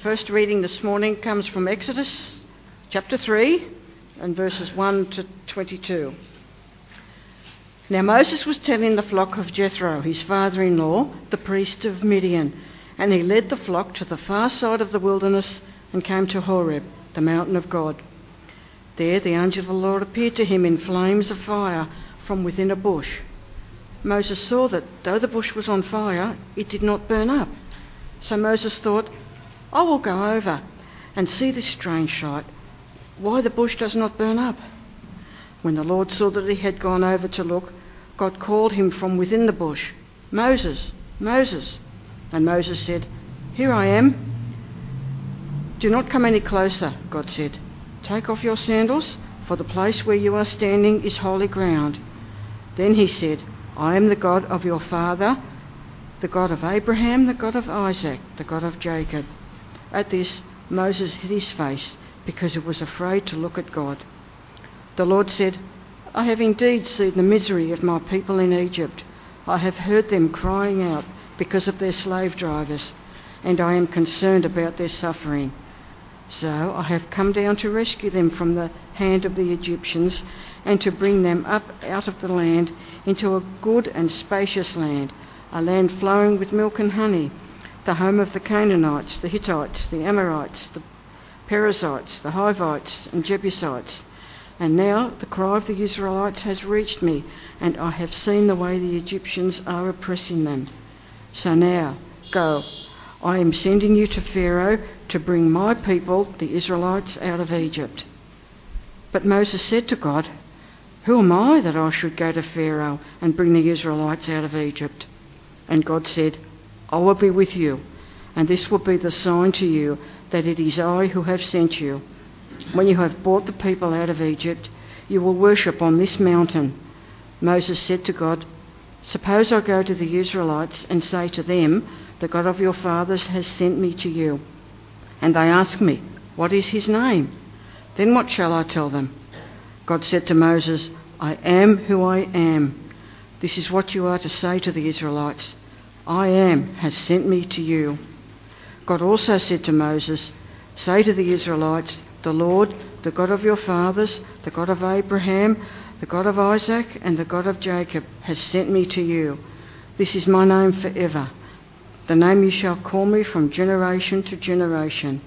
first reading this morning comes from Exodus chapter 3 and verses 1 to 22. Now Moses was tending the flock of Jethro, his father-in-law, the priest of Midian, and he led the flock to the far side of the wilderness and came to Horeb, the mountain of God. There the angel of the Lord appeared to him in flames of fire from within a bush. Moses saw that though the bush was on fire, it did not burn up. So Moses thought, I will go over and see this strange sight, why the bush does not burn up. When the Lord saw that he had gone over to look, God called him from within the bush, Moses, Moses. And Moses said, Here I am. Do not come any closer, God said. Take off your sandals, for the place where you are standing is holy ground. Then he said, I am the God of your father, the God of Abraham, the God of Isaac, the God of Jacob. At this, Moses hid his face because he was afraid to look at God. The Lord said, I have indeed seen the misery of my people in Egypt. I have heard them crying out because of their slave drivers, and I am concerned about their suffering. So I have come down to rescue them from the hand of the Egyptians and to bring them up out of the land into a good and spacious land, a land flowing with milk and honey, the home of the Canaanites, the Hittites, the Amorites, the Perizzites, the Hivites and Jebusites. And now the cry of the Israelites has reached me, and I have seen the way the Egyptians are oppressing them. So now, go. I am sending you to Pharaoh to bring my people, the Israelites, out of Egypt. But Moses said to God, Who am I that I should go to Pharaoh and bring the Israelites out of Egypt? And God said, I will be with you, and this will be the sign to you that it is I who have sent you. When you have brought the people out of Egypt, you will worship on this mountain. Moses said to God, Suppose I go to the Israelites and say to them, The God of your fathers has sent me to you. And they ask me, What is his name? Then what shall I tell them? God said to Moses, I am who I am. This is what you are to say to the Israelites. I am has sent me to you. God also said to Moses, Say to the Israelites, The Lord, the God of your fathers, the God of Abraham, the God of Isaac, and the God of Jacob, has sent me to you. This is my name forever, the name you shall call me from generation to generation.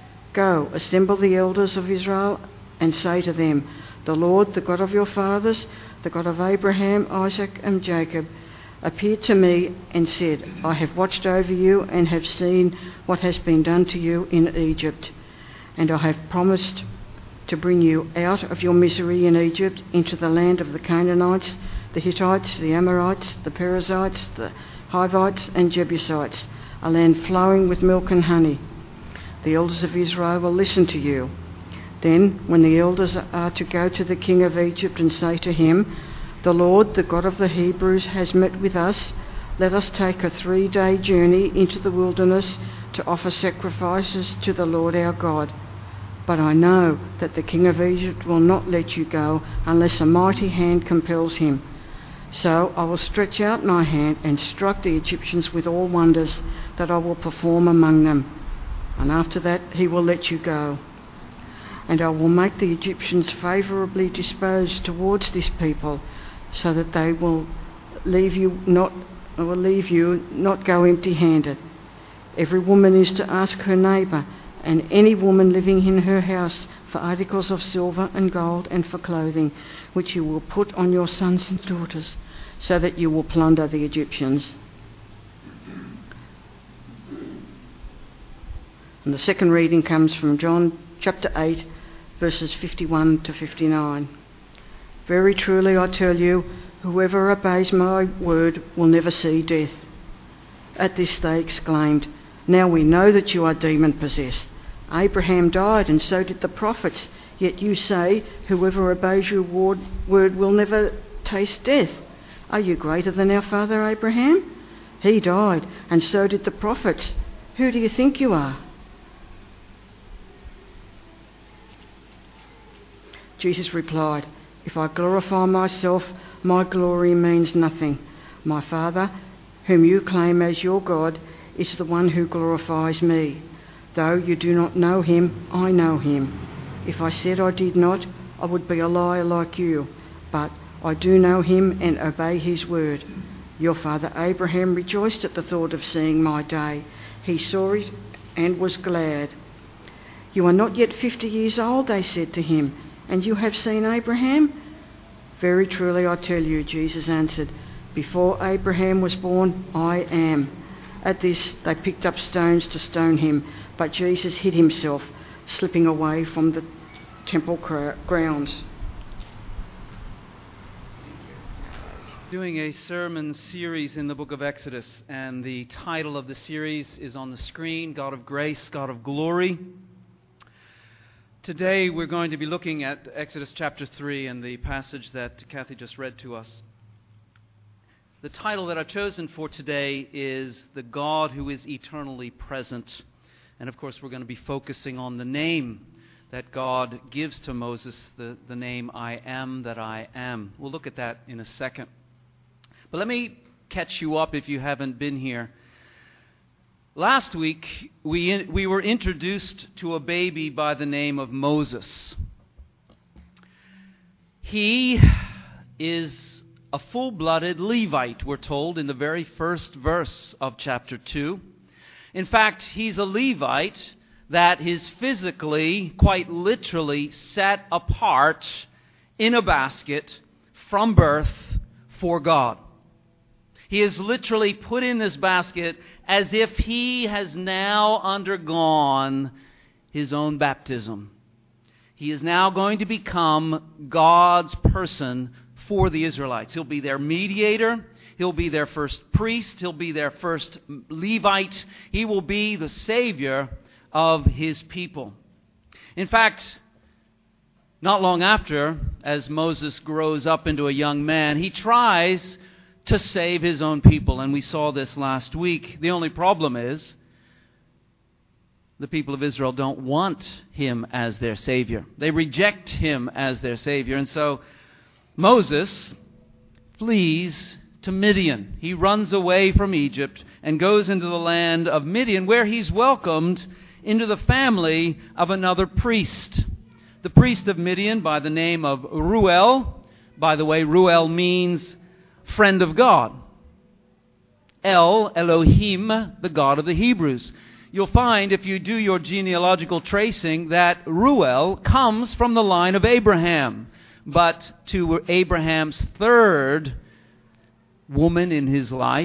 Go, assemble the elders of Israel, and say to them, The Lord, the God of your fathers, the God of Abraham, Isaac, and Jacob, appeared to me and said, I have watched over you and have seen what has been done to you in Egypt. And I have promised to bring you out of your misery in Egypt into the land of the Canaanites, the Hittites, the Amorites, the Perizzites, the Hivites and Jebusites, a land flowing with milk and honey. The elders of Israel will listen to you. Then, when the elders are to go to the king of Egypt and say to him, The Lord, the God of the Hebrews, has met with us, let us take a 3-day journey into the wilderness to offer sacrifices to the Lord our God. But I know that the king of Egypt will not let you go unless a mighty hand compels him. So I will stretch out my hand and strike the Egyptians with all wonders that I will perform among them. And after that he will let you go. And I will make the Egyptians favourably disposed towards this people, so that they will leave you not go empty-handed. Every woman is to ask her neighbour, and any woman living in her house, for articles of silver and gold and for clothing, which you will put on your sons and daughters, so that you will plunder the Egyptians. And the second reading comes from John chapter 8, verses 51 to 59. Very truly I tell you, whoever obeys my word will never see death. At this they exclaimed, Now we know that you are demon-possessed. Abraham died, and so did the prophets, yet you say, whoever obeys your word will never taste death. Are you greater than our father Abraham? He died, and so did the prophets. Who do you think you are? Jesus replied, If I glorify myself, my glory means nothing. My Father, whom you claim as your God, is the one who glorifies me. Though you do not know him, I know him. If I said I did not, I would be a liar like you. But I do know him and obey his word. Your father Abraham rejoiced at the thought of seeing my day. He saw it and was glad. You are not yet 50 years old, they said to him, and you have seen Abraham? Very truly I tell you, Jesus answered, before Abraham was born, I am. At this they picked up stones to stone him, but Jesus hid himself, slipping away from the temple grounds. Doing a sermon series in the book of Exodus, and the title of the series is on the screen, God of Grace, God of Glory. Today we're going to be looking at Exodus chapter 3 and the passage that Kathy just read to us. The title that I've chosen for today is The God Who is Eternally Present. And of course we're going to be focusing on the name that God gives to Moses, the name I am that I am. We'll look at that in a second. But let me catch you up if you haven't been here. Last week, we were introduced to a baby by the name of Moses. He is a full-blooded Levite, we're told, in the very first verse of chapter 2. In fact, he's a Levite that is physically, quite literally, set apart in a basket from birth for God. He is literally put in this basket as if he has now undergone his own baptism. He is now going to become God's person for the Israelites. He'll be their mediator. He'll be their first priest. He'll be their first Levite. He will be the Savior of his people. In fact, not long after, as Moses grows up into a young man, he tries to save his own people. And we saw this last week. The only problem is the people of Israel don't want him as their Savior. They reject him as their Savior. And so Moses flees to Midian. He runs away from Egypt and goes into the land of Midian, where he's welcomed into the family of another priest. The priest of Midian by the name of Reuel. By the way, Reuel means friend of God. Elohim, the God of the Hebrews. You'll find, if you do your genealogical tracing, that Reuel comes from the line of Abraham, but to Abraham's third woman in his life,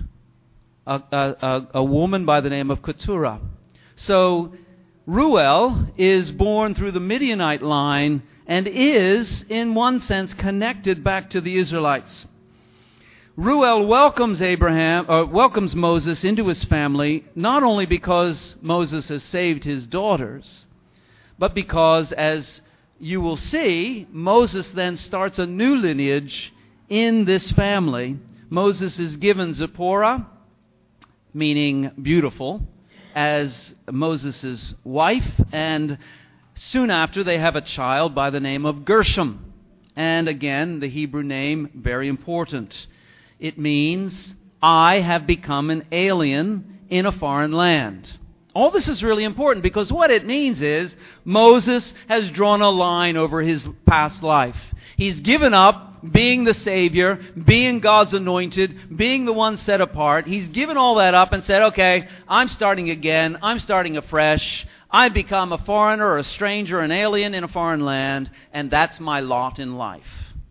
a woman by the name of Keturah. So Reuel is born through the Midianite line and is, in one sense, connected back to the Israelites. Reuel welcomes Moses into his family, not only because Moses has saved his daughters, but because, as you will see, Moses then starts a new lineage in this family. Moses is given Zipporah, meaning beautiful, as Moses' wife, and soon after they have a child by the name of Gershom. And again, the Hebrew name, very important. It means, I have become an alien in a foreign land. All this is really important because what it means is Moses has drawn a line over his past life. He's given up being the Savior, being God's anointed, being the one set apart. He's given all that up and said, okay, I'm starting again. I'm starting afresh. I become a foreigner, a stranger, an alien in a foreign land, and that's my lot in life.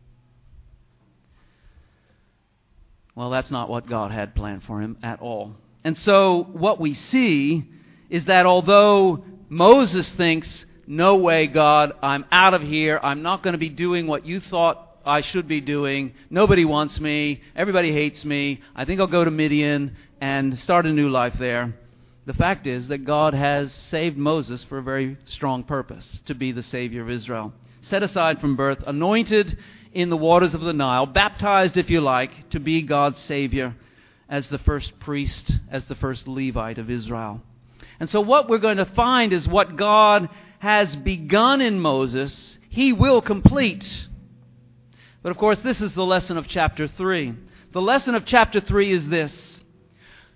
Well, that's not what God had planned for him at all. And so what we see is that although Moses thinks, no way, God, I'm out of here. I'm not going to be doing what you thought I should be doing. Nobody wants me. Everybody hates me. I think I'll go to Midian and start a new life there. The fact is that God has saved Moses for a very strong purpose, to be the Savior of Israel. Set aside from birth, anointed in the waters of the Nile, baptized, if you like, to be God's Savior as the first priest, as the first Levite of Israel. And so what we're going to find is what God has begun in Moses, He will complete. But of course, this is the lesson of chapter 3. The lesson of chapter 3 is this.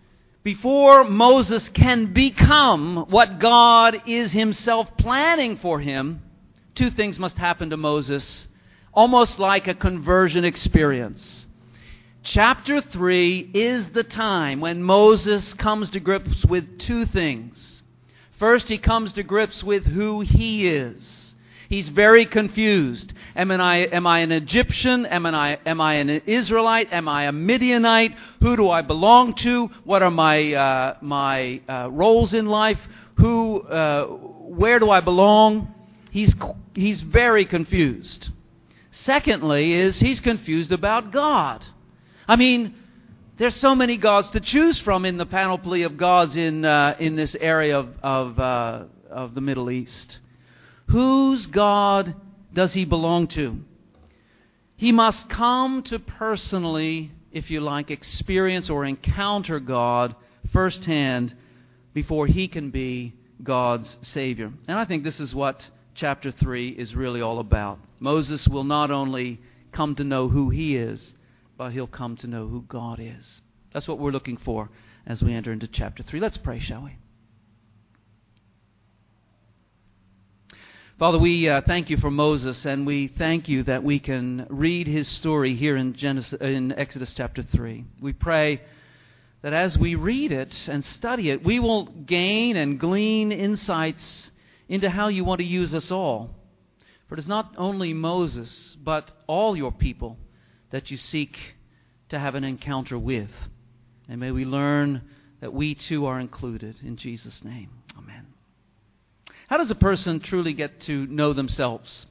before Moses can become what God is himself planning for him, two things must happen to Moses, almost like a conversion experience. Chapter 3 is the time when Moses comes to grips with two things. First, he comes to grips with who he is. He's very confused. Am I an Egyptian? Am I an Israelite? Am I a Midianite? Who do I belong to? What are my roles in life? Where do I belong? He's very confused. Secondly, he's confused about God. I mean, there's so many gods to choose from in the panoply of gods in this area of the Middle East. Whose God does he belong to? He must come to personally, if you like, experience or encounter God firsthand before he can be God's Savior. And I think this is what chapter 3 is really all about. Moses will not only come to know who he is, but he'll come to know who God is. That's what we're looking for as we enter into chapter 3. Let's pray, shall we? Father, we thank you for Moses, and we thank you that we can read his story here in Exodus chapter 3. We pray that as we read it and study it, we will gain and glean insights into how you want to use us all. For it is not only Moses, but all your people that you seek to have an encounter with. And may we learn that we too are included. In Jesus' name, amen. How does a person truly get to know themselves?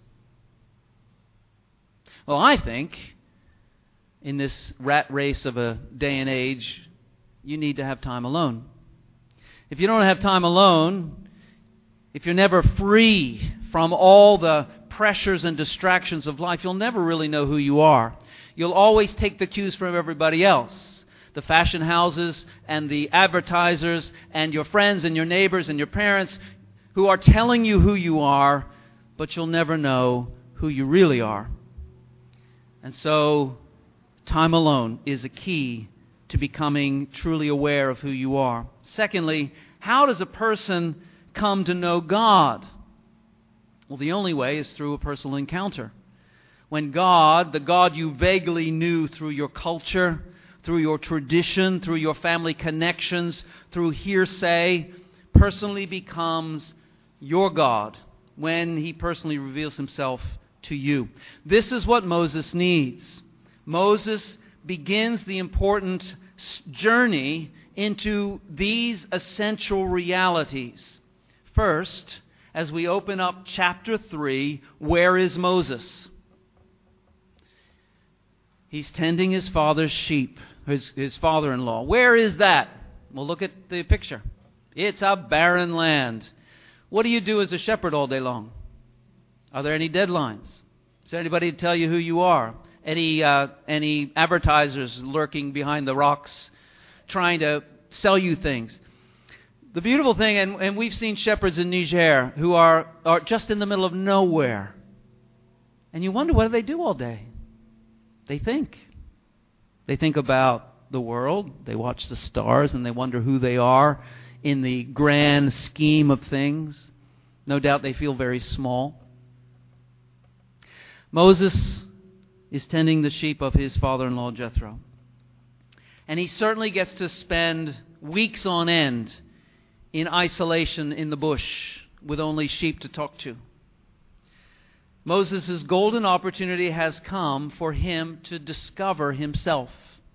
Well, I think in this rat race of a day and age, you need to have time alone. If you don't have time alone, if you're never free from all the pressures and distractions of life, you'll never really know who you are. You'll always take the cues from everybody else. The fashion houses and the advertisers and your friends and your neighbors and your parents who are telling you who you are, but you'll never know who you really are. And so, time alone is a key to becoming truly aware of who you are. Secondly, how does a person come to know God? Well, the only way is through a personal encounter. When God, the God you vaguely knew through your culture, through your tradition, through your family connections, through hearsay, personally becomes your God, when he personally reveals himself to you. This is what Moses needs. Moses begins the important journey into these essential realities. First, as we open up chapter 3, where is Moses? He's tending his father's sheep, his father-in-law. Where is that? Well, look at the picture. It's a barren land. What do you do as a shepherd all day long? Are there any deadlines? Is there anybody to tell you who you are? Any advertisers lurking behind the rocks trying to sell you things? The beautiful thing, and we've seen shepherds in Niger who are just in the middle of nowhere. And you wonder, what do they do all day? They think. They think about the world. They watch the stars and they wonder who they are in the grand scheme of things. No doubt they feel very small. Moses is tending the sheep of his father-in-law Jethro. And he certainly gets to spend weeks on end in isolation in the bush with only sheep to talk to. Moses' golden opportunity has come for him to discover himself.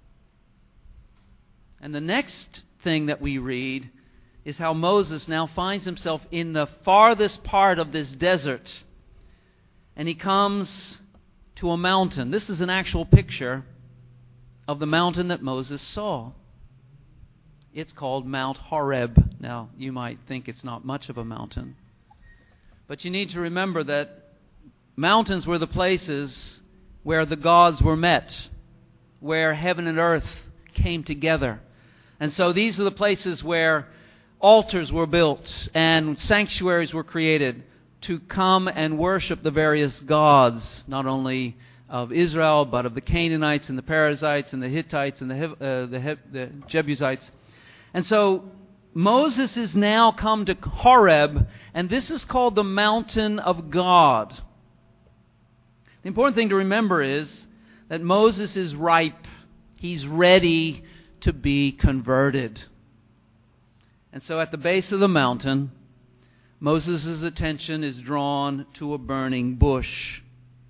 And the next thing that we read is how Moses now finds himself in the farthest part of this desert. And he comes to a mountain. This is an actual picture of the mountain that Moses saw. It's called Mount Horeb. Now, you might think it's not much of a mountain. But you need to remember that mountains were the places where the gods were met, where heaven and earth came together. And so these are the places where altars were built and sanctuaries were created to come and worship the various gods, not only of Israel, but of the Canaanites and the Perizzites and the Hittites and the Jebusites. And so Moses is now come to Horeb, and this is called the mountain of God. The important thing to remember is that Moses is ripe. He's ready to be converted. And so at the base of the mountain, Moses' attention is drawn to a burning bush.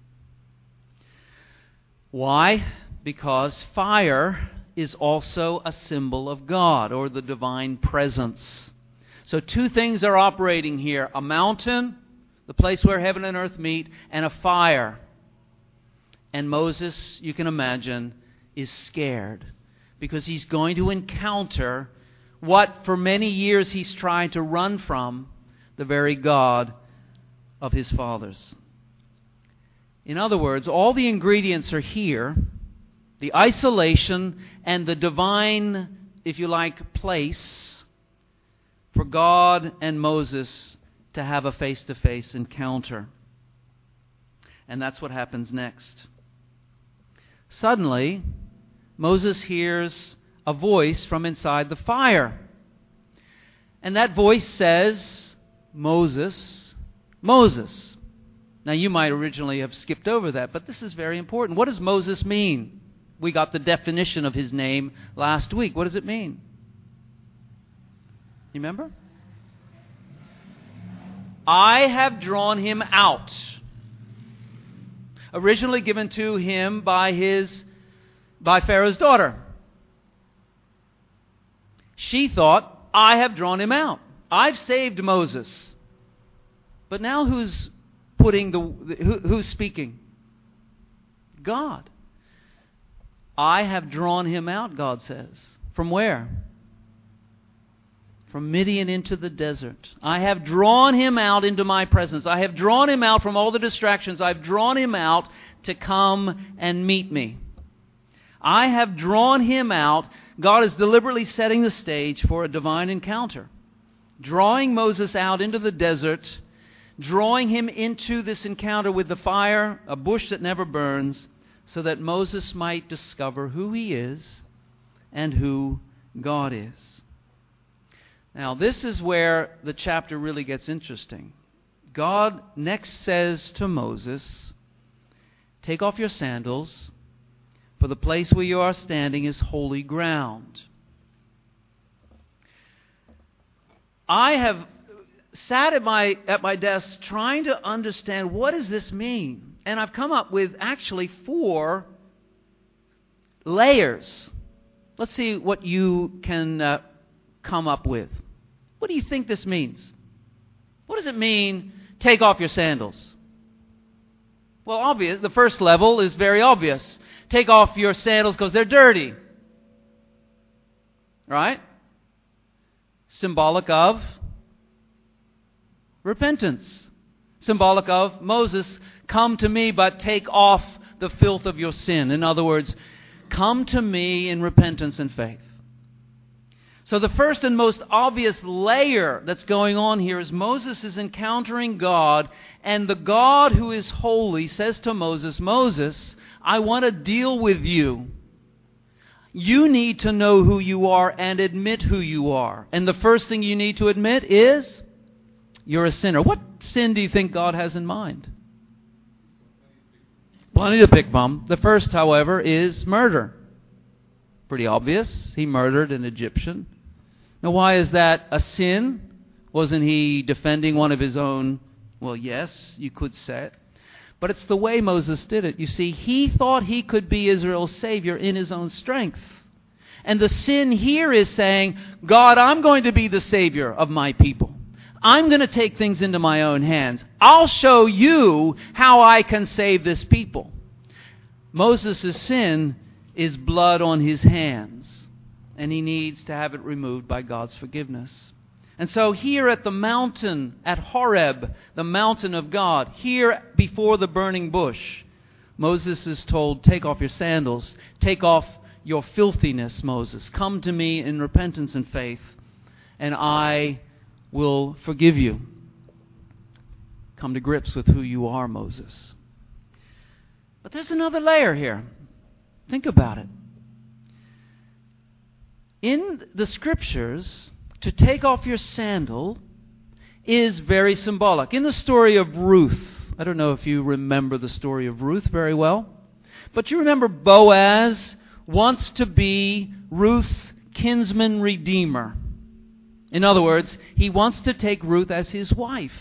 Why? Because fire is also a symbol of God, or the divine presence. So two things are operating here: a mountain, the place where heaven and earth meet, and a fire. And Moses, you can imagine, is scared because he's going to encounter what for many years he's tried to run from, the very God of his fathers. In other words, all the ingredients are here: the isolation and the divine, if you like, place for God and Moses to have a face-to-face encounter. And that's what happens next. Suddenly, Moses hears a voice from inside the fire. And that voice says, "Moses, Moses." Now, you might originally have skipped over that, but this is very important. What does Moses mean? We got the definition of his name last week. What does it mean? You remember? I have drawn him out. Originally given to him by Pharaoh's daughter. She thought, I have drawn him out. I've saved Moses. But now who's speaking? God. I have drawn him out, God says. From where? From Midian into the desert. I have drawn him out into my presence. I have drawn him out from all the distractions. I've drawn him out to come and meet me. I have drawn him out. God is deliberately setting the stage for a divine encounter. Drawing Moses out into the desert, drawing him into this encounter with the fire, a bush that never burns, so that Moses might discover who he is and who God is. Now, this is where the chapter really gets interesting. God next says to Moses, "Take off your sandals, for the place where you are standing is holy ground." I have sat at my desk trying to understand, what does this mean? And I've come up with actually 4 layers. Let's see what you can come up with. What do you think this means? What does it mean, take off your sandals? Well, obvious. The first level is very obvious. Take off your sandals because they're dirty. Right? Symbolic of repentance. Symbolic of Moses, come to me, but take off the filth of your sin. In other words, come to me in repentance and faith. So the first and most obvious layer that's going on here is Moses is encountering God, and the God who is holy says to Moses, "Moses, I want to deal with you. You need to know who you are and admit who you are. And the first thing you need to admit is you're a sinner." What sin do you think God has in mind? Plenty to pick from. The first, however, is murder. Pretty obvious. He murdered an Egyptian. Now, why is that a sin? Wasn't he defending one of his own? Well, yes, you could say it. But it's the way Moses did it. You see, he thought he could be Israel's Savior in his own strength. And the sin here is saying, God, I'm going to be the Savior of my people. I'm going to take things into my own hands. I'll show you how I can save this people. Moses' sin is blood on his hands, and he needs to have it removed by God's forgiveness. And so here at the mountain, at Horeb, the mountain of God, here before the burning bush, Moses is told, take off your sandals, take off your filthiness, Moses. Come to me in repentance and faith, and I will forgive you. Come to grips with who you are, Moses. But there's another layer here. Think about it. In the Scriptures, to take off your sandal is very symbolic. In the story of Ruth, I don't know if you remember the story of Ruth very well, but you remember Boaz wants to be Ruth's kinsman redeemer. In other words, he wants to take Ruth as his wife.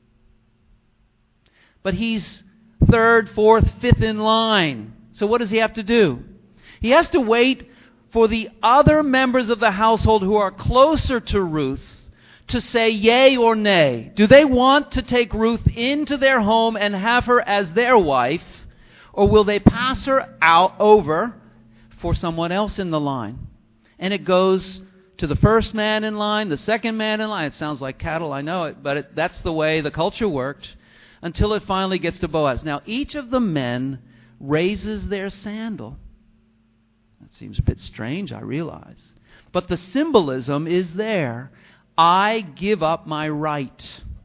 But he's third, fourth, fifth in line. So what does he have to do? He has to wait for the other members of the household who are closer to Ruth to say yea or nay. Do they want to take Ruth into their home and have her as their wife, or will they pass her over for someone else in the line? And it goes to the first man in line, the second man in line. It sounds like cattle, I know it, but that's the way the culture worked, until it finally gets to Boaz. Now, each of the men raises their sandal. That seems a bit strange, I realize. But the symbolism is there. I give up my right.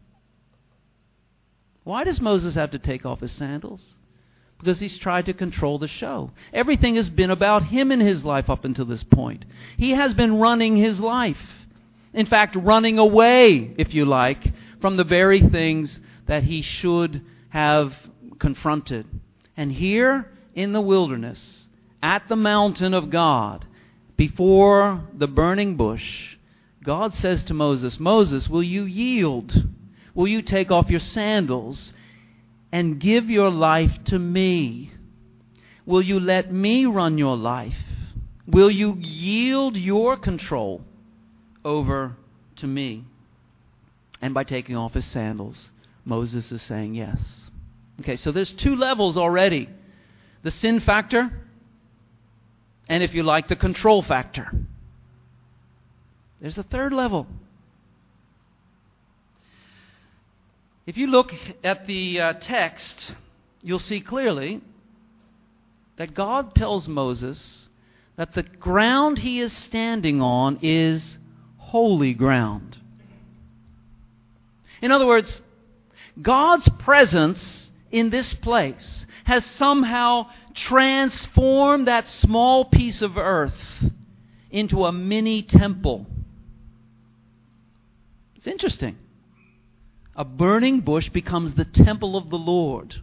Why does Moses have to take off his sandals? Because he's tried to control the show. Everything has been about him in his life up until this point. He has been running his life. In fact, running away, if you like, from the very things that he should have confronted. And here in the wilderness, at the mountain of God, before the burning bush, God says to Moses, Moses, will you yield? Will you take off your sandals and give your life to me? Will you let me run your life? Will you yield your control over to me? And by taking off his sandals, Moses is saying yes. Okay, so there's two levels already. The sin factor, and if you like, the control factor. There's a third level. If you look at the text, you'll see clearly that God tells Moses that the ground he is standing on is holy ground. In other words, God's presence in this place has somehow transformed that small piece of earth into a mini temple. It's interesting. A burning bush becomes the temple of the Lord.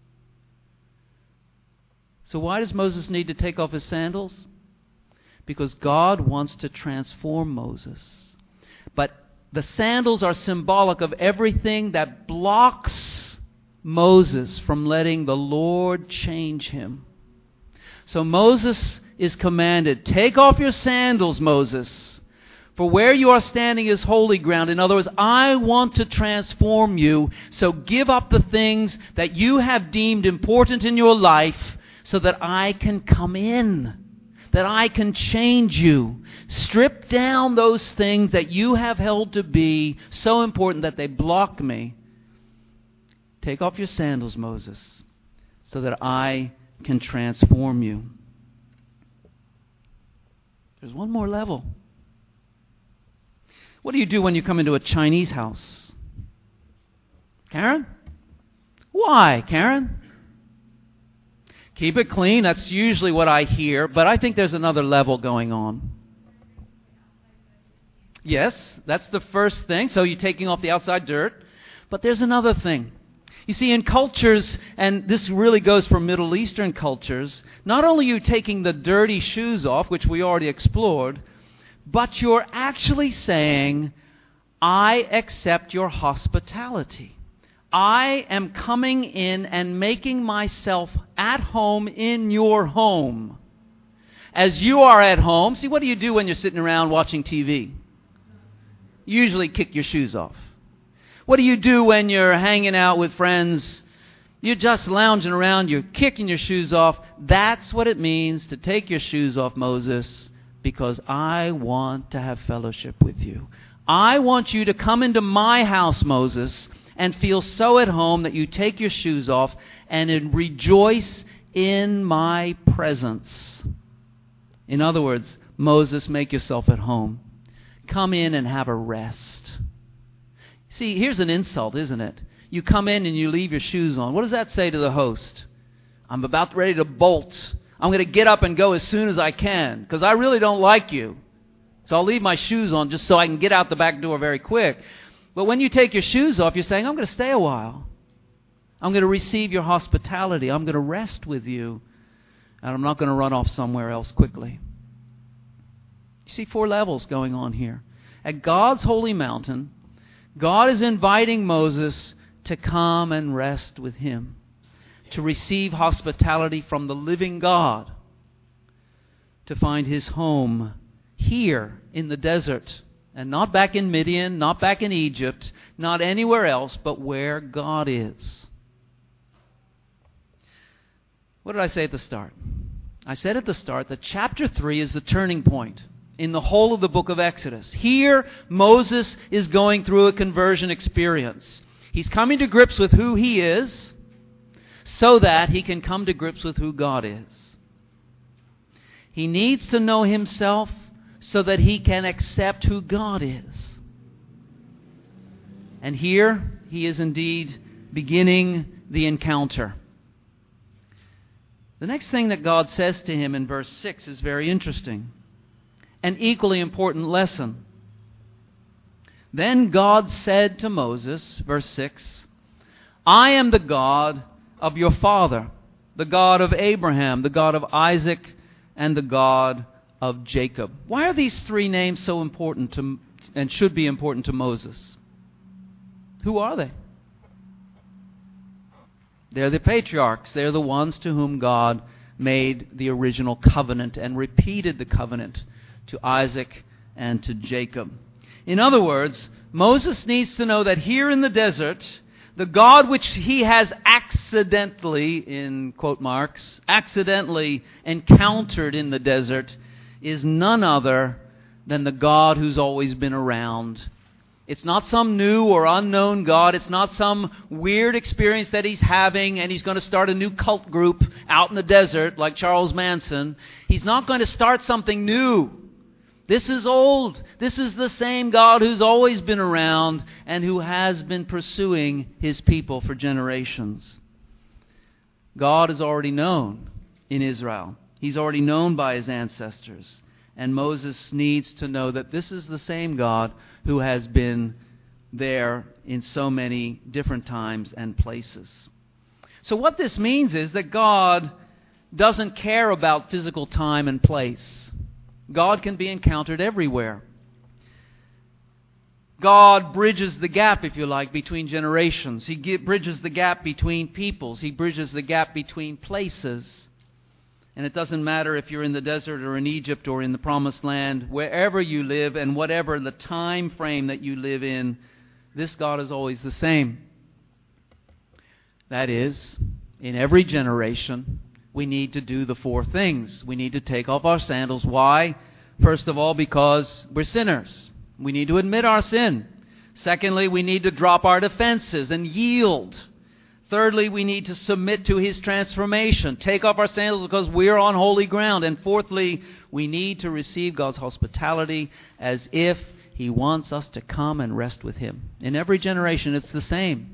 So why does Moses need to take off his sandals? Because God wants to transform Moses. But the sandals are symbolic of everything that blocks Moses from letting the Lord change him. So Moses is commanded, take off your sandals, Moses, for where you are standing is holy ground. In other words, I want to transform you, so give up the things that you have deemed important in your life so that I can come in, that I can change you. Strip down those things that you have held to be so important that they block me. Take off your sandals, Moses, so that I can transform you. There's one more level. What do you do when you come into a Chinese house? Karen? Why, Karen? Keep it clean. That's usually what I hear, but I think there's another level going on. Yes, that's the first thing. So you're taking off the outside dirt. But there's another thing. You see, in cultures, and this really goes for Middle Eastern cultures, not only are you taking the dirty shoes off, which we already explored, but you're actually saying, I accept your hospitality. I am coming in and making myself at home in your home. As you are at home, see, what do you do when you're sitting around watching TV? You usually kick your shoes off. What do you do when you're hanging out with friends? You're just lounging around, you're kicking your shoes off. That's what it means to take your shoes off, Moses, because I want to have fellowship with you. I want you to come into my house, Moses, and feel so at home that you take your shoes off and rejoice in my presence. In other words, Moses, make yourself at home. Come in and have a rest. See, here's an insult, isn't it? You come in and you leave your shoes on. What does that say to the host? I'm about ready to bolt. I'm going to get up and go as soon as I can because I really don't like you. So I'll leave my shoes on just so I can get out the back door very quick. But when you take your shoes off, you're saying, I'm going to stay a while. I'm going to receive your hospitality. I'm going to rest with you. And I'm not going to run off somewhere else quickly. You see 4 levels going on here. At God's holy mountain, God is inviting Moses to come and rest with Him, to receive hospitality from the living God, to find His home here in the desert, and not back in Midian, not back in Egypt, not anywhere else, but where God is. What did I say at the start? I said at the start that chapter 3 is the turning point in the whole of the book of Exodus. Here, Moses is going through a conversion experience. He's coming to grips with who he is so that he can come to grips with who God is. He needs to know himself so that he can accept who God is. And here, he is indeed beginning the encounter. The next thing that God says to him in verse 6 is very interesting. An equally important lesson. Then God said to Moses, verse 6, I am the God of your father, the God of Abraham, the God of Isaac, and the God of Jacob. Why are these 3 names so important to, and should be important to Moses? Who are they? They're the patriarchs. They're the ones to whom God made the original covenant and repeated the covenant to Isaac and to Jacob. In other words, Moses needs to know that here in the desert, the God which he has accidentally, in quote marks, accidentally encountered in the desert is none other than the God who's always been around. It's not some new or unknown God. It's not some weird experience that he's having and he's going to start a new cult group out in the desert like Charles Manson. He's not going to start something new. This is old. This is the same God who's always been around and who has been pursuing His people for generations. God is already known in Israel. He's already known by His ancestors. And Moses needs to know that this is the same God who has been there in so many different times and places. So what this means is that God doesn't care about physical time and place. God can be encountered everywhere. God bridges the gap, if you like, between generations. He bridges the gap between peoples. He bridges the gap between places. And it doesn't matter if you're in the desert or in Egypt or in the Promised Land, wherever you live and whatever the time frame that you live in, this God is always the same. That is, in every generation, we need to do the 4 things. We need to take off our sandals. Why? First of all, because we're sinners. We need to admit our sin. Secondly, we need to drop our defenses and yield. Thirdly, we need to submit to His transformation. Take off our sandals because we're on holy ground. And fourthly, we need to receive God's hospitality as if He wants us to come and rest with Him. In every generation, it's the same.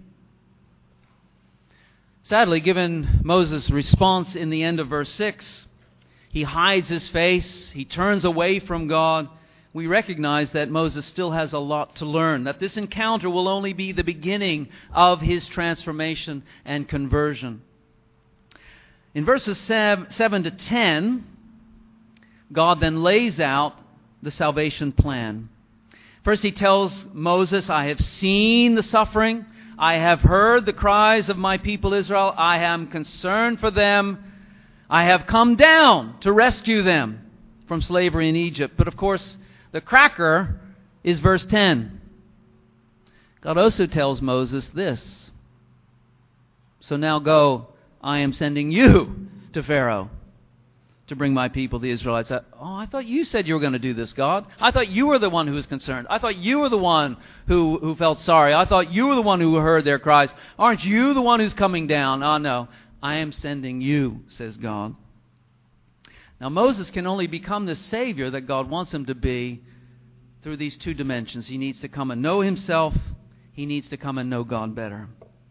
Sadly, given Moses' response in the end of verse 6, he hides his face, he turns away from God. We recognize that Moses still has a lot to learn, that this encounter will only be the beginning of his transformation and conversion. In verses 7 to 10, God then lays out the salvation plan. First, He tells Moses, I have seen the suffering. I have heard the cries of my people Israel. I am concerned for them. I have come down to rescue them from slavery in Egypt. But of course, the cracker is verse 10. God also tells Moses this. So now go, I am sending you to Pharaoh to bring my people, the Israelites. I thought you said you were going to do this, God. I thought you were the one who was concerned. I thought you were the one who felt sorry. I thought you were the one who heard their cries. Aren't you the one who's coming down? Oh, no. I am sending you, says God. Now, Moses can only become the Savior that God wants him to be through these 2 dimensions. He needs to come and know himself. He needs to come and know God better.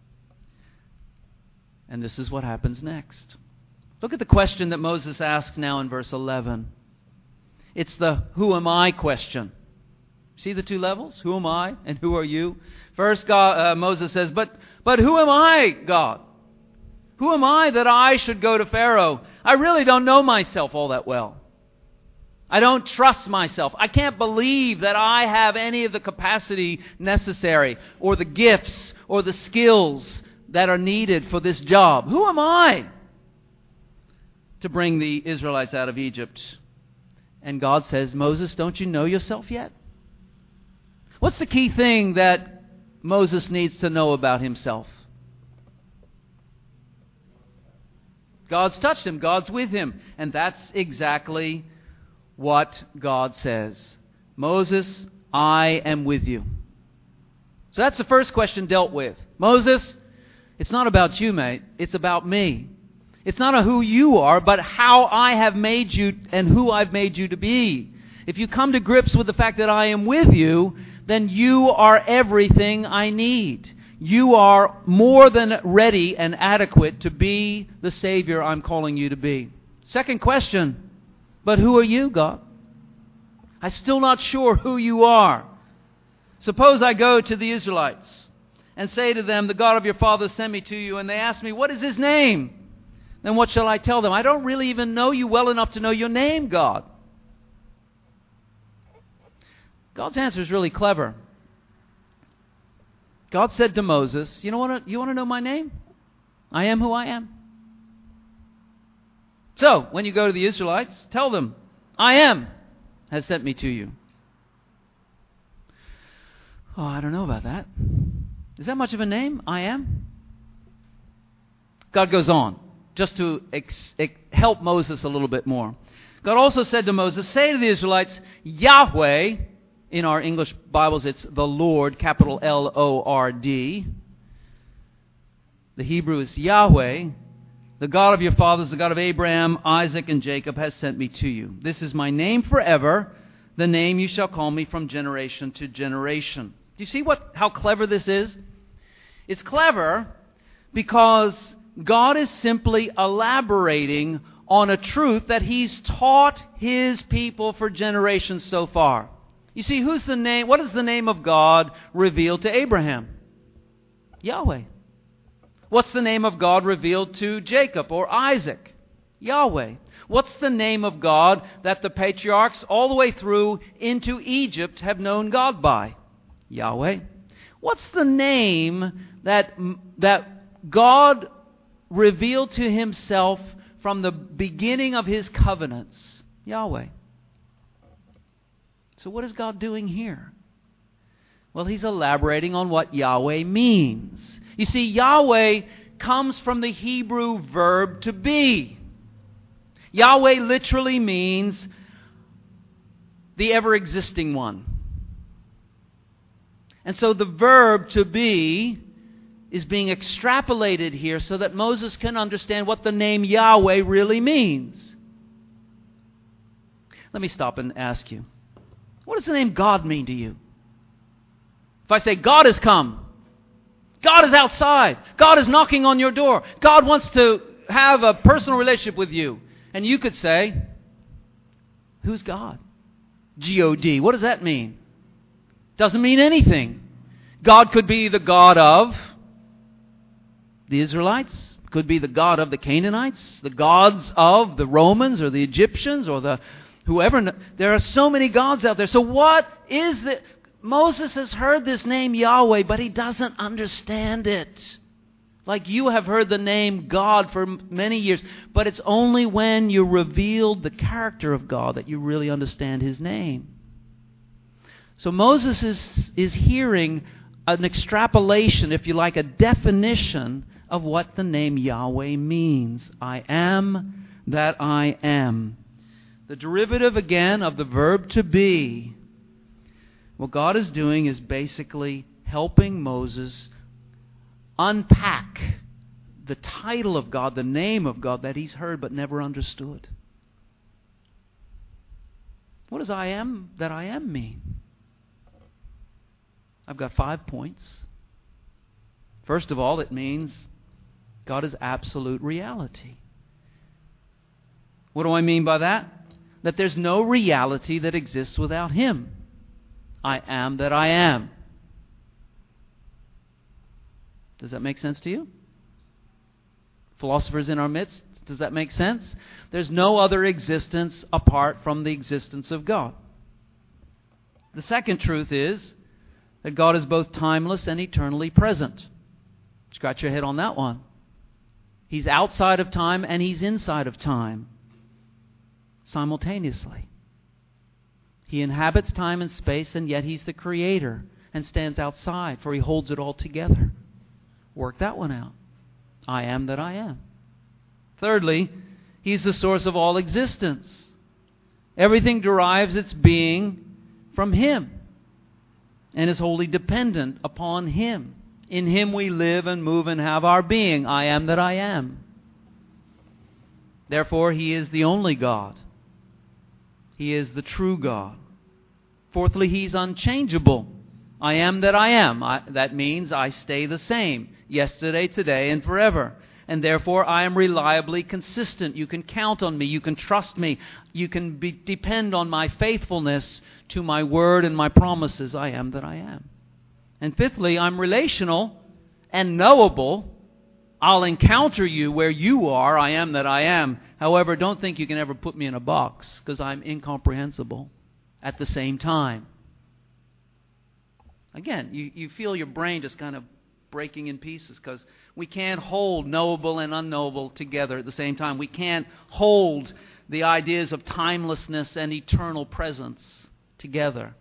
And this is what happens next. Look at the question that Moses asks now in verse 11. It's the who am I question. See the two levels? Who am I and who are you? First, Moses says, but who am I, God? Who am I that I should go to Pharaoh? I really don't know myself all that well. I don't trust myself. I can't believe that I have any of the capacity necessary or the gifts or the skills that are needed for this job. Who am I to bring the Israelites out of Egypt? And God says, Moses, don't you know yourself yet? What's the key thing that Moses needs to know about himself? God's touched him. God's with him. And that's exactly what God says. Moses, I am with you. So that's the first question dealt with. Moses, it's not about you, mate. It's about me. It's not a who you are, but how I have made you and who I've made you to be. If you come to grips with the fact that I am with you, then you are everything I need. You are more than ready and adequate to be the Savior I'm calling you to be. Second question, but who are you, God? I'm still not sure who you are. Suppose I go to the Israelites and say to them, the God of your fathers sent me to you, and they ask me, what is his name? Then what shall I tell them? I don't really even know you well enough to know your name, God. God's answer is really clever. God said to Moses, you want to know my name? I am who I am. So, when you go to the Israelites, tell them, I am has sent me to you. Oh, I don't know about that. Is that much of a name? I am? God goes on, just to help Moses a little bit more. God also said to Moses, say to the Israelites, Yahweh, in our English Bibles it's the Lord, capital L-O-R-D. The Hebrew is Yahweh, the God of your fathers, the God of Abraham, Isaac, and Jacob, has sent me to you. This is my name forever, the name you shall call me from generation to generation. Do you see how clever this is? It's clever because God is simply elaborating on a truth that He's taught His people for generations so far. You see, what is the name of God revealed to Abraham? Yahweh. What's the name of God revealed to Jacob or Isaac? Yahweh. What's the name of God that the patriarchs all the way through into Egypt have known God by? Yahweh. What's the name that God revealed to Himself from the beginning of His covenants? Yahweh. So what is God doing here? Well, He's elaborating on what Yahweh means. You see, Yahweh comes from the Hebrew verb to be. Yahweh literally means the ever-existing one. And so the verb to be is being extrapolated here so that Moses can understand what the name Yahweh really means. Let me stop and ask you, what does the name God mean to you? If I say, God has come, God is outside, God is knocking on your door, God wants to have a personal relationship with you, and you could say, who's God? G-O-D. What does that mean? Doesn't mean anything. God could be the God of the Israelites, could be the God of the Canaanites, the gods of the Romans or the Egyptians or the whoever. There are so many gods out there. So what is the... Moses has heard this name Yahweh, but he doesn't understand it. Like you have heard the name God for many years, but it's only when you revealed the character of God that you really understand His name. So Moses is hearing an extrapolation, if you like, a definition of what the name Yahweh means. I am that I am. The derivative, again, of the verb to be. What God is doing is basically helping Moses unpack the title of God, the name of God that he's heard but never understood. What does I am that I am mean? I've got 5 points. First of all, it means God is absolute reality. What do I mean by that? that there's no reality that exists without Him. I am that I am. Does that make sense to you? Philosophers in our midst, does that make sense? There's no other existence apart from the existence of God. The second truth is that God is both timeless and eternally present. Scratch your head on that one. He's outside of time and He's inside of time simultaneously. He inhabits time and space, and yet He's the Creator and stands outside, for He holds it all together. Work that one out. I am that I am. Thirdly, He's the source of all existence. Everything derives its being from Him and is wholly dependent upon Him. In Him we live and move and have our being. I am that I am. Therefore, He is the only God. He is the true God. Fourthly, He's unchangeable. I am that I am. That means I stay the same, yesterday, today, and forever. And therefore, I am reliably consistent. You can count on me. You can trust me. You can depend on my faithfulness to my word and my promises. I am that I am. And fifthly, I'm relational and knowable. I'll encounter you where you are. I am that I am. However, don't think you can ever put me in a box, because I'm incomprehensible at the same time. Again, you feel your brain just kind of breaking in pieces, because we can't hold knowable and unknowable together at the same time. We can't hold the ideas of timelessness and eternal presence together.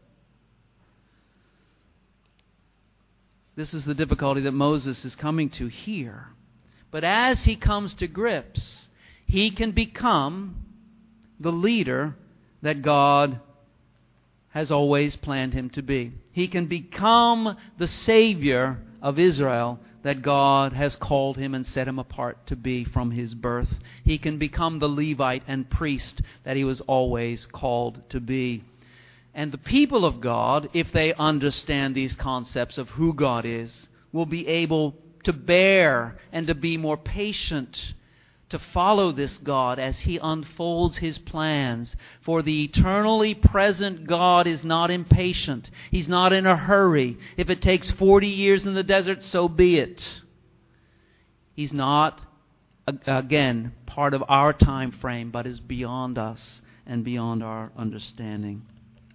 This is the difficulty that Moses is coming to here. But as he comes to grips, he can become the leader that God has always planned him to be. He can become the Savior of Israel that God has called him and set him apart to be from his birth. He can become the Levite and priest that he was always called to be. And the people of God, if they understand these concepts of who God is, will be able to bear and to be more patient, to follow this God as He unfolds His plans. For the eternally present God is not impatient. He's not in a hurry. If it takes 40 years in the desert, so be it. He's not, again, part of our time frame, but is beyond us and beyond our understanding.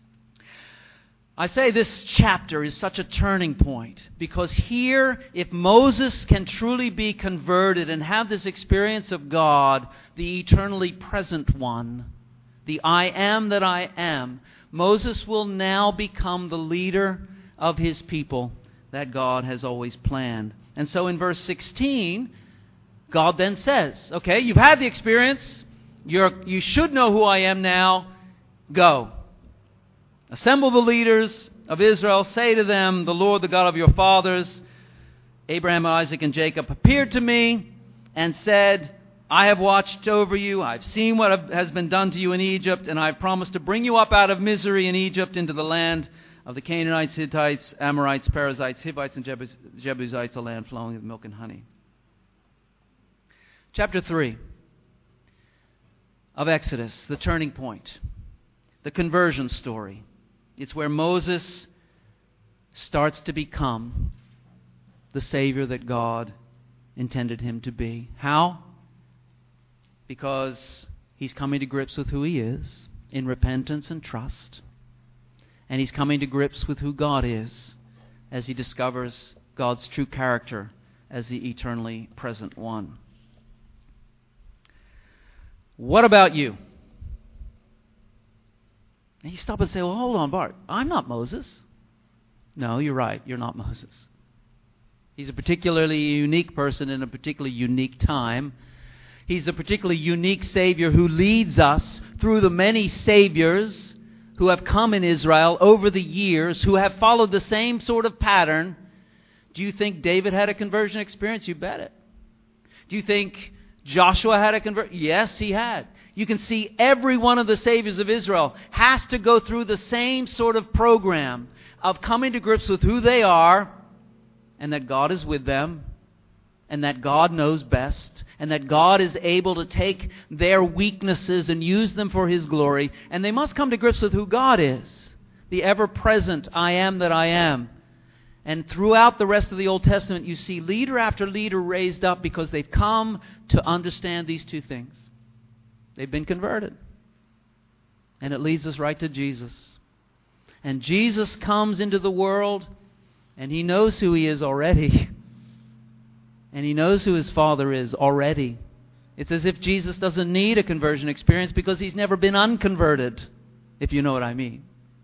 I say this chapter is such a turning point because here, if Moses can truly be converted and have this experience of God, the eternally present one, the I am that I am, Moses will now become the leader of his people that God has always planned. And so in verse 16, God then says, okay, you've had the experience, you should know who I am now, go. Assemble the leaders of Israel, say to them, the Lord, the God of your fathers, Abraham, Isaac, and Jacob, appeared to me and said, I have watched over you, I've seen what has been done to you in Egypt, and I've promised to bring you up out of misery in Egypt into the land of the Canaanites, Hittites, Amorites, Perizzites, Hivites, and Jebusites, a land flowing with milk and honey. Chapter 3 of Exodus, the turning point, the conversion story. It's where Moses starts to become the Savior that God intended him to be. How? Because he's coming to grips with who he is in repentance and trust. And he's coming to grips with who God is as he discovers God's true character as the eternally present one. What about you? And you stop and say, well, hold on, Bart. I'm not Moses. No, you're right. You're not Moses. He's a particularly unique person in a particularly unique time. He's a particularly unique Savior who leads us through the many Saviors who have come in Israel over the years, who have followed the same sort of pattern. Do you think David had a conversion experience? You bet it. Do you think Joshua had a conversion? Yes, he had. You can see every one of the Saviors of Israel has to go through the same sort of program of coming to grips with who they are and that God is with them and that God knows best, and that God is able to take their weaknesses and use them for His glory, and they must come to grips with who God is, the ever-present I am that I am. And throughout the rest of the Old Testament, you see leader after leader raised up because they've come to understand these two things. They've been converted. And it leads us right to Jesus. And Jesus comes into the world, and He knows who He is already. And He knows who His Father is already. It's as if Jesus doesn't need a conversion experience because He's never been unconverted, if you know what I mean.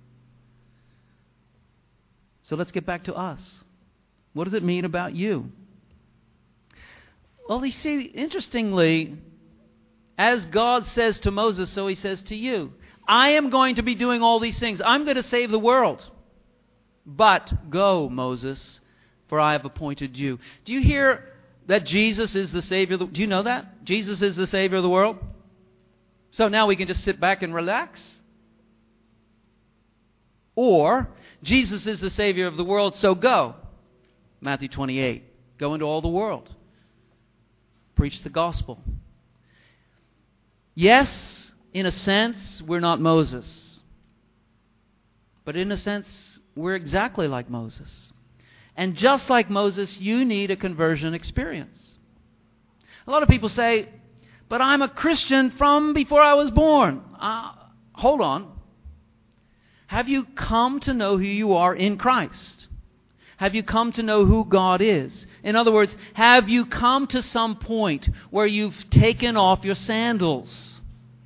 So let's get back to us. What does it mean about you? Well, you see, interestingly, as God says to Moses, so He says to you, I am going to be doing all these things. I'm going to save the world. But go, Moses, for I have appointed you. Do you hear that Jesus is the Savior? Do you know that? Jesus is the Savior of the world? So now we can just sit back and relax? Or, Jesus is the Savior of the world, so go. Matthew 28. Go into all the world. Preach the gospel. Yes, in a sense, we're not Moses. But in a sense, we're exactly like Moses. And just like Moses, you need a conversion experience. A lot of people say, but I'm a Christian from before I was born. Hold on. Have you come to know who you are in Christ? Have you come to know who God is? In other words, have you come to some point where you've taken off your sandals?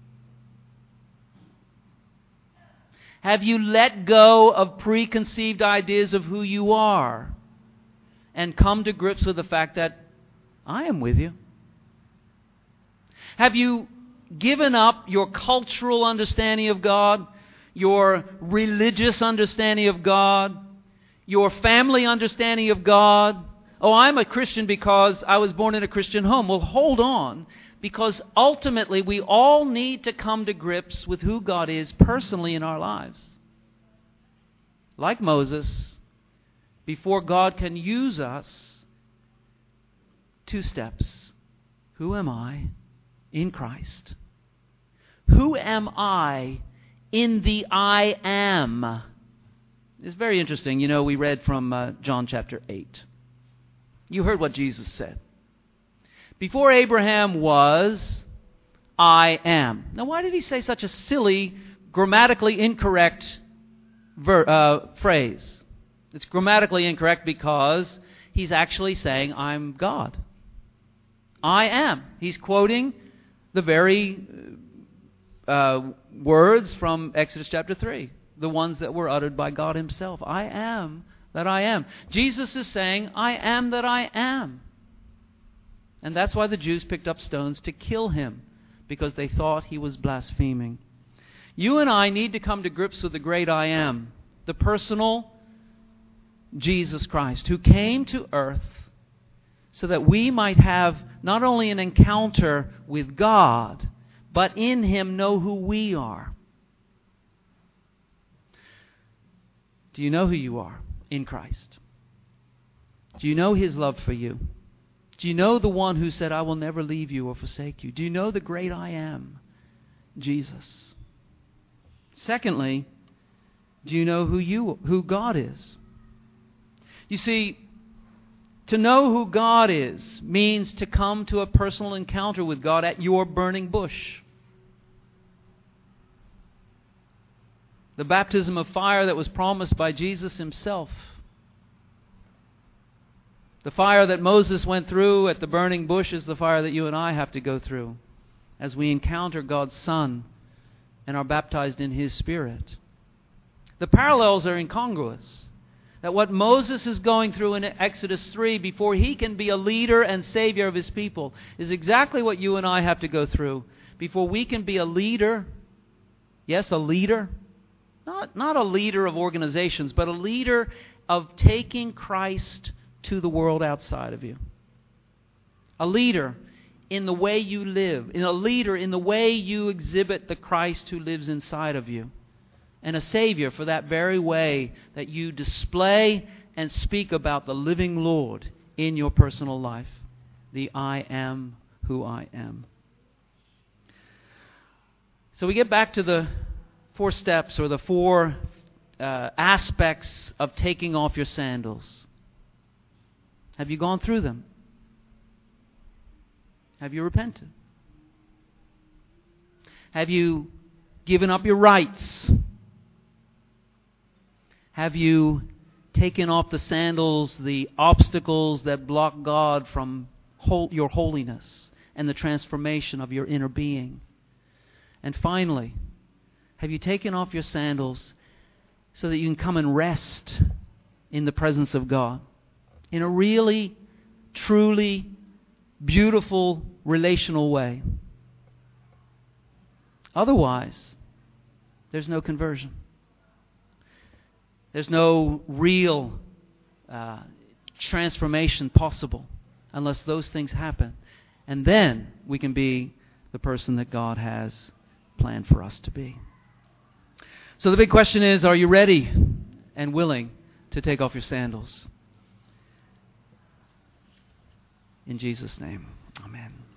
Have you let go of preconceived ideas of who you are and come to grips with the fact that I am with you? Have you given up your cultural understanding of God, your religious understanding of God, your family understanding of God? Oh, I'm a Christian because I was born in a Christian home. Well, hold on, because ultimately we all need to come to grips with who God is personally in our lives. Like Moses, before God can use us, 2 steps. Who am I in Christ? Who am I in the I am? It's very interesting. You know, we read from John chapter 8. You heard what Jesus said. Before Abraham was, I am. Now, why did He say such a silly, grammatically incorrect phrase? It's grammatically incorrect because He's actually saying, I'm God. I am. He's quoting the very words from Exodus chapter 3, the ones that were uttered by God Himself. I am that I am. Jesus is saying, I am that I am. And that's why the Jews picked up stones to kill Him, because they thought He was blaspheming. You and I need to come to grips with the great I am, the personal Jesus Christ, who came to earth so that we might have not only an encounter with God, but in Him know who we are. Do you know who you are in Christ? Do you know His love for you? Do you know the one who said, I will never leave you or forsake you? Do you know the great I am, Jesus? Secondly, do you know who God is? You see, to know who God is means to come to a personal encounter with God at your burning bush. The baptism of fire that was promised by Jesus Himself. The fire that Moses went through at the burning bush is the fire that you and I have to go through as we encounter God's Son and are baptized in His Spirit. The parallels are incongruous. That what Moses is going through in Exodus 3 before he can be a leader and savior of his people is exactly what you and I have to go through before we can be a leader. Yes, a leader. Not a leader of organizations, but a leader of taking Christ to the world outside of you. A leader in the way you live. A leader in the way you exhibit the Christ who lives inside of you. And a Savior for that very way that you display and speak about the living Lord in your personal life. the I am who I am. So we get back to the 4 steps, or the 4 aspects of taking off your sandals. Have you gone through them? Have you repented? Have you given up your rights? Have you taken off the sandals, the obstacles that block God from your holiness and the transformation of your inner being? And finally, have you taken off your sandals so that you can come and rest in the presence of God in a really, truly beautiful, relational way? Otherwise, there's no conversion. There's no real transformation possible unless those things happen. And then we can be the person that God has planned for us to be. So the big question is, are you ready and willing to take off your sandals? In Jesus' name, amen.